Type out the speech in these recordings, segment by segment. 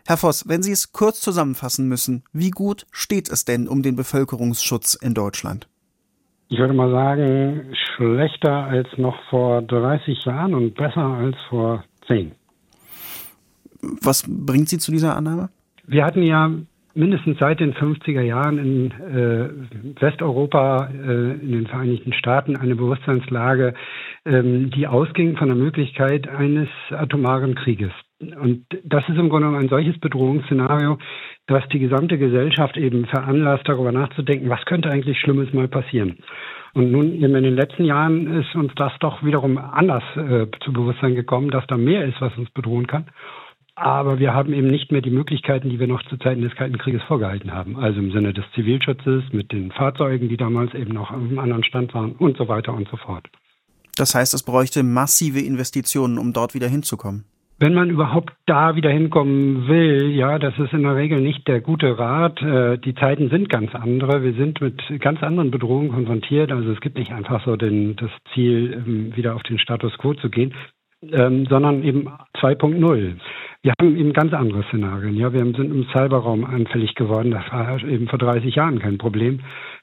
Herr Voss, wenn Sie es kurz zusammenfassen müssen, wie gut steht es denn um den Bevölkerungsschutz in Deutschland? Ich würde mal sagen, schlechter als noch vor 30 Jahren und besser als vor 10. Was bringt Sie zu dieser Annahme? Wir hatten ja mindestens seit den 50er Jahren in Westeuropa, in den Vereinigten Staaten, eine Bewusstseinslage, die ausging von der Möglichkeit eines atomaren Krieges. Und das ist im Grunde genommen ein solches Bedrohungsszenario, dass die gesamte Gesellschaft eben veranlasst, darüber nachzudenken, was könnte eigentlich Schlimmes mal passieren. Und nun eben in den letzten Jahren ist uns das doch wiederum anders zu Bewusstsein gekommen, dass da mehr ist, was uns bedrohen kann. Aber wir haben eben nicht mehr die Möglichkeiten, die wir noch zu Zeiten des Kalten Krieges vorgehalten haben. Also im Sinne des Zivilschutzes, mit den Fahrzeugen, die damals eben noch auf einem anderen Stand waren und so weiter und so fort. Das heißt, es bräuchte massive Investitionen, um dort wieder hinzukommen. Wenn man überhaupt da wieder hinkommen will, ja, das ist in der Regel nicht der gute Rat. Die Zeiten sind ganz andere. Wir sind mit ganz anderen Bedrohungen konfrontiert. Also es gibt nicht einfach so das Ziel, wieder auf den Status quo zu gehen, sondern eben 2.0. Wir haben eben ganz andere Szenarien. Ja, wir sind im Cyberraum anfällig geworden. Das war eben vor 30 Jahren kein Problem.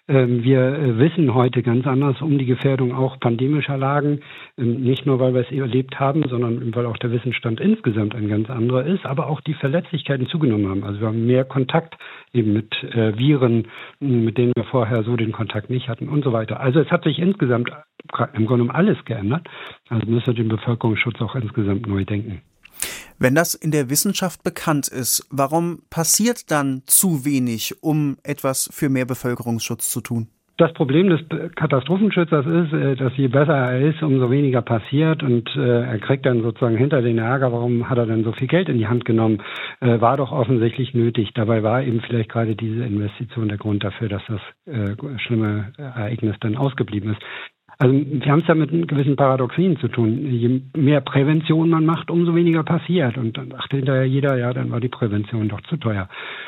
Wir wissen heute ganz anders um die Gefährdung auch pandemischer Lagen. Nicht nur, weil wir es erlebt haben, sondern weil auch der Wissensstand insgesamt ein ganz anderer ist, aber auch die Verletzlichkeiten zugenommen haben. Also wir haben mehr Kontakt eben mit Viren, mit denen wir vorher so den Kontakt nicht hatten und so weiter. Also es hat sich insgesamt im Grunde genommen alles geändert. Also müssen wir den Bevölkerungsschutz auch insgesamt neu denken. Wenn das in der Wissenschaft bekannt ist, warum passiert dann zu wenig, um etwas für mehr Bevölkerungsschutz zu tun? Das Problem des Katastrophenschützers ist, dass je besser er ist, umso weniger passiert und er kriegt dann sozusagen hinter den Ärger, warum hat er denn so viel Geld in die Hand genommen, war doch offensichtlich nötig. Dabei war eben vielleicht gerade diese Investition der Grund dafür, dass das schlimme Ereignis dann ausgeblieben ist. Also wir haben es ja mit einem gewissen Paradoxien zu tun. Je mehr Prävention man macht, umso weniger passiert. Und dann dachte hinterher jeder, ja, dann war die Prävention doch zu teuer.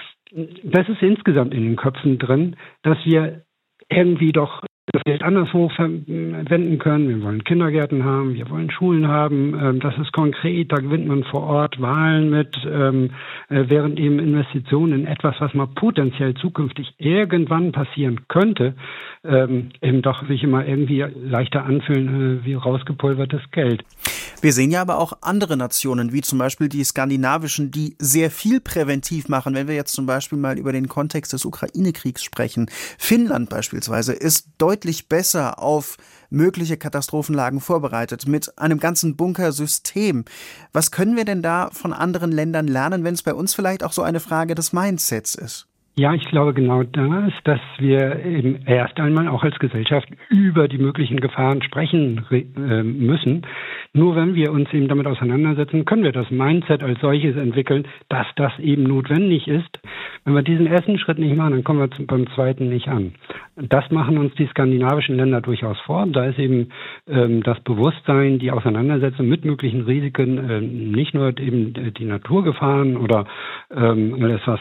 Das ist insgesamt in den Köpfen drin, dass wir irgendwie doch das Geld anderswo verwenden können. Wir wollen Kindergärten haben, wir wollen Schulen haben. Das ist konkret, da gewinnt man vor Ort Wahlen mit, während eben Investitionen in etwas, was mal potenziell zukünftig irgendwann passieren könnte, eben doch sich immer irgendwie leichter anfühlen wie rausgepulvertes Geld. Wir sehen ja aber auch andere Nationen, wie zum Beispiel die skandinavischen, die sehr viel präventiv machen. Wenn wir jetzt zum Beispiel mal über den Kontext des Ukraine-Kriegs sprechen. Finnland beispielsweise ist deutlich besser auf mögliche Katastrophenlagen vorbereitet, mit einem ganzen Bunkersystem. Was können wir denn da von anderen Ländern lernen, wenn es bei uns vielleicht auch so eine Frage des Mindsets ist? Ja, ich glaube genau das, dass wir eben erst einmal auch als Gesellschaft über die möglichen Gefahren sprechen müssen. Nur wenn wir uns eben damit auseinandersetzen, können wir das Mindset als solches entwickeln, dass das eben notwendig ist. Wenn wir diesen ersten Schritt nicht machen, dann kommen wir beim zweiten nicht an. Das machen uns die skandinavischen Länder durchaus vor. Da ist eben das Bewusstsein, die Auseinandersetzung mit möglichen Risiken, nicht nur eben die Naturgefahren oder alles, was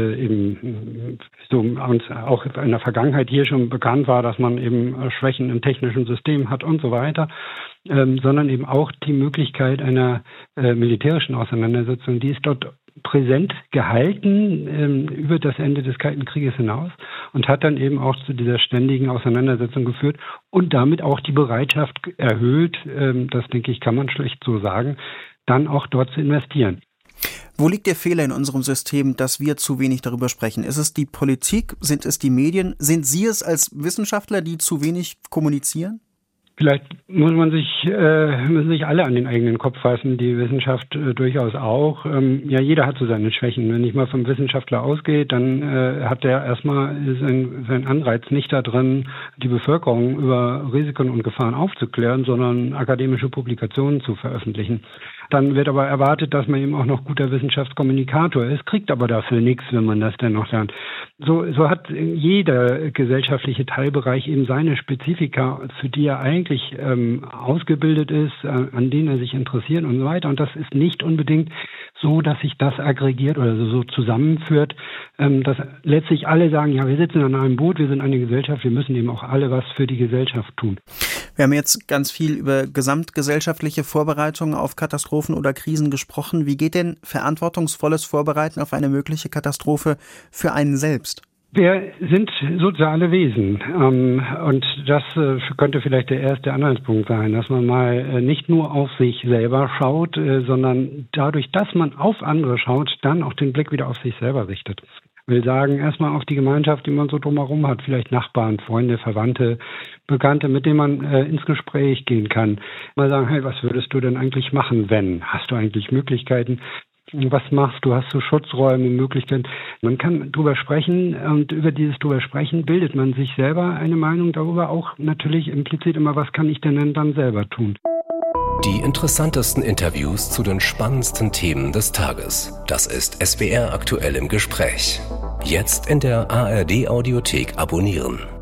eben so uns auch in der Vergangenheit hier schon bekannt war, dass man eben Schwächen im technischen System hat und so weiter, sondern eben auch die Möglichkeit einer militärischen Auseinandersetzung, die ist dort präsent gehalten über das Ende des Kalten Krieges hinaus und hat dann eben auch zu dieser ständigen Auseinandersetzung geführt und damit auch die Bereitschaft erhöht, das denke ich, kann man schlecht so sagen, dann auch dort zu investieren. Wo liegt der Fehler in unserem System, dass wir zu wenig darüber sprechen? Ist es die Politik? Sind es die Medien? Sind Sie es als Wissenschaftler, die zu wenig kommunizieren? Vielleicht müssen sich alle an den eigenen Kopf fassen, die Wissenschaft durchaus auch. Ja, jeder hat so seine Schwächen. Wenn ich mal vom Wissenschaftler ausgehe, dann hat der erstmal sein Anreiz nicht da drin, die Bevölkerung über Risiken und Gefahren aufzuklären, sondern akademische Publikationen zu veröffentlichen. Dann wird aber erwartet, dass man eben auch noch guter Wissenschaftskommunikator ist, kriegt aber dafür nichts, wenn man das denn noch lernt. So hat jeder gesellschaftliche Teilbereich eben seine Spezifika, für die er eigentlich ausgebildet ist, an denen er sich interessiert und so weiter. Und das ist nicht unbedingt so, dass sich das aggregiert oder so zusammenführt, dass letztlich alle sagen, ja, wir sitzen an einem Boot, wir sind eine Gesellschaft, wir müssen eben auch alle was für die Gesellschaft tun. Wir haben jetzt ganz viel über gesamtgesellschaftliche Vorbereitungen auf Katastrophen Katastrophen oder Krisen gesprochen. Wie geht denn verantwortungsvolles Vorbereiten auf eine mögliche Katastrophe für einen selbst? Wir sind soziale Wesen und das könnte vielleicht der erste Anhaltspunkt sein, dass man mal nicht nur auf sich selber schaut, sondern dadurch, dass man auf andere schaut, dann auch den Blick wieder auf sich selber richtet. Ich will sagen, erstmal auf die Gemeinschaft, die man so drumherum hat, vielleicht Nachbarn, Freunde, Verwandte, Bekannte, mit denen man ins Gespräch gehen kann. Mal sagen, hey, was würdest du denn eigentlich machen, wenn? Hast du eigentlich Möglichkeiten? Was machst du? Hast du Schutzräume, Möglichkeiten? Man kann drüber sprechen und über dieses drüber sprechen bildet man sich selber eine Meinung darüber, auch natürlich implizit immer, was kann ich denn dann selber tun? Die interessantesten Interviews zu den spannendsten Themen des Tages. Das ist SWR aktuell im Gespräch. Jetzt in der ARD Audiothek abonnieren.